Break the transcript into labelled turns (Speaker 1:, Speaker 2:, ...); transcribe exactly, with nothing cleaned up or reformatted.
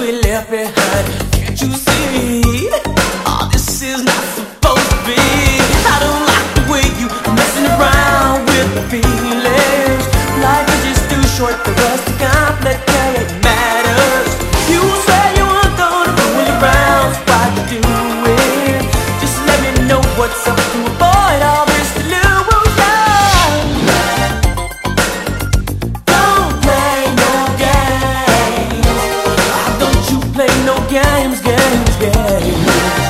Speaker 1: we left behind. Can't you see? Oh, this is not supposed to be. I don't like the way you are messing around with the feelings. Life is just too short for us to complicate matters. You said you weren't gonna fool around, so why'd you do it? Just let me know what's up to avoid all this delusion. Don't play no games. Why don't you play no games, games, games?